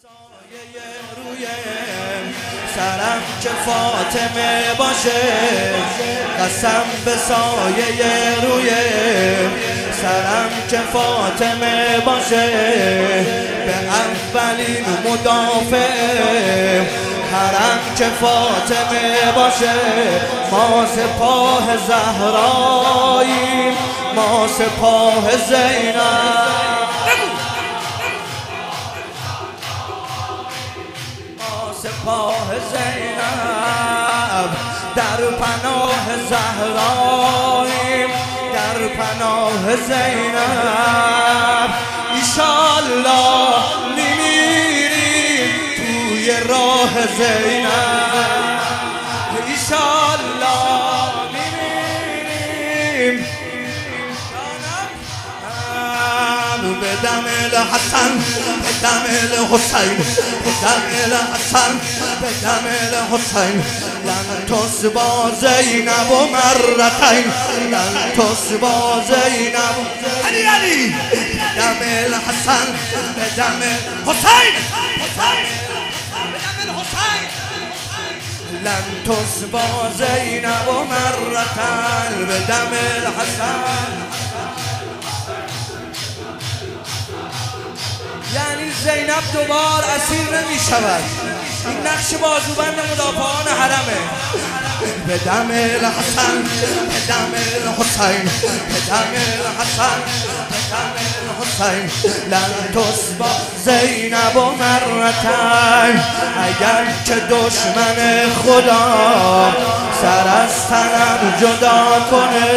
سایه روی سرم که فاطمه باشه، قسم به سایه روی سرم که فاطمه باشه، به اولین مدافع حرم که فاطمه باشه. ما سپاه زهراییم، ما سپاه زینب، سپاه زینب، در پناه زهراییم، در پناه زینب. ایشالله میمیریم توی راه زینب، ایشالله میمیریم به دم الحسن، به دم الحسین، به دم الحسن، به دم الحسین. لن تصبا زینب و مرتین، لن تصبا زینب علی علی. به دم الحسن، به دم الحسین، به دم الحسین. لن تصبا زینب و مرتین، به دم الحسن. یعنی زینب دوبار اسیر نمی شود. این نقش بازوبند مدافعان حرمه. به دم الحسن، به دم الحسین، به دم الحسن، به دم الحسین. لن تصبا زینب و مرتین. اگر که دشمن خدا سر از تنم جدا کنه،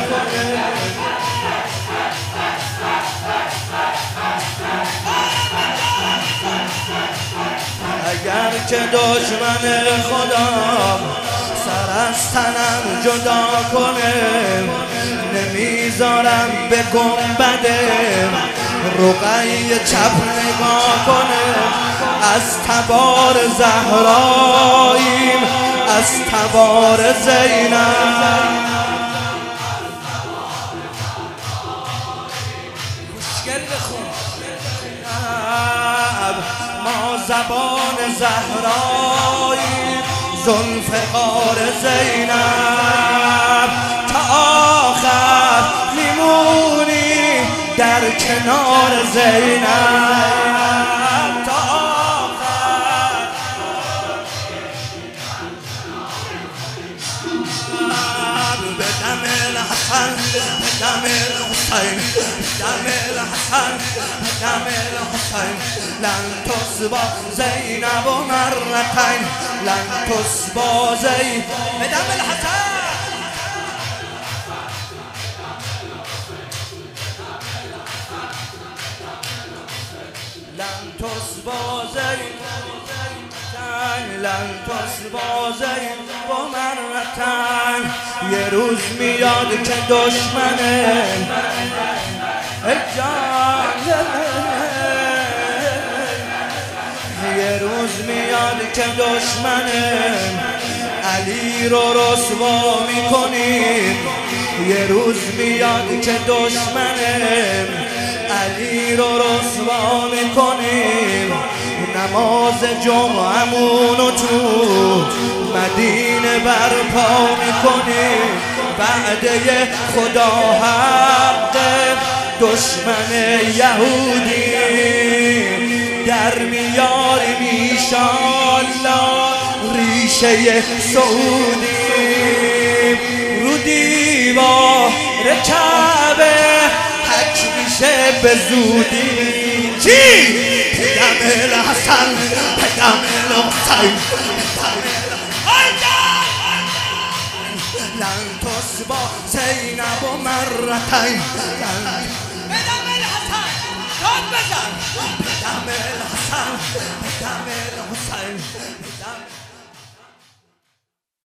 اگر که دشمن خدا سر از تنم جدا کنه، نمیذارم به گنبد رقیه چپ نگاه کنه. از تبار زهراییم، از تبار زینب. خوشگل بخون. ما زبان زهراییم، ذوالفقار زینب. تا آخر میمونی در کنار زینب، تا آخر. به دم الحسن، به دم الحسین، به دم الحسن، به دم الحسین. لن تصبا زینب و مرتین، لن تصبا زینب. به دم الحسن، لن تصبا زینب، لن تصبا زینب و مرتین. یه روز میاد که دشمنه یه روز میاد که دشمنه علی رو رسوا میکنیم. یه روز میاد که دشمنه علی رو رسوا میکنیم. نماز جمعه‌مونو تو مدینه برپا میکنیم. وعده خدا حق، دشمن یهودی در میاریم ایشالله ریشه سعودی. رو دیوار کعبه حک میشه به زودی. چی؟ به دم الحسن، به دم الحسین، لن تصبا زینب و مرتین. به دم الحسن، داد بزن. به دم الحسن، به دم الحسین.